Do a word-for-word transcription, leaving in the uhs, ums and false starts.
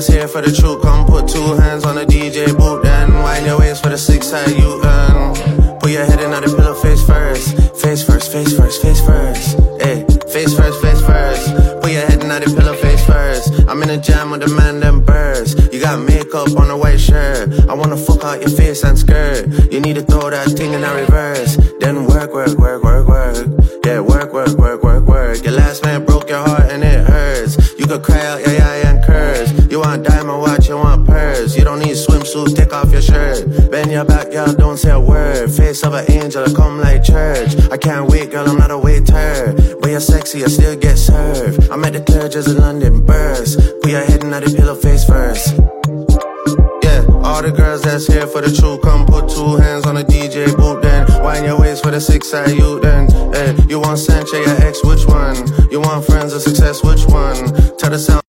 that's here for the truth, come put two hands on the D J boot, then wind your waist for the six side U-turn. Put your head in on the pillow, face first, face first, face first, face first. Hey, face first, face first. Put your head in on the pillow, face first. I'm in a jam with the man, them birds. You got makeup on a white shirt. I wanna fuck out your face and skirt. You need to throw that thing in a reverse. Then work, work, work, work, work. Yeah, work, work, work, work, work. Your last man broke your heart and it hurts. You could cry out, yeah, yeah, and curse. You want diamond watch, you want purse. You don't need swimsuit, take off your shirt. Bend your back, girl, don't say a word. Face of an angel, come like church. I can't wait, girl, I'm not a waiter. But you're sexy, I still get served. I'm at the Clerges in London, burst. Put your head in the pillow, face first. Yeah, all the girls that's here for the truth, come put two hands on the D J boot, then wind your waist for the six side U, then hey, you want Sanchez, your ex, which one? You want friends or success, which one? Tell the sound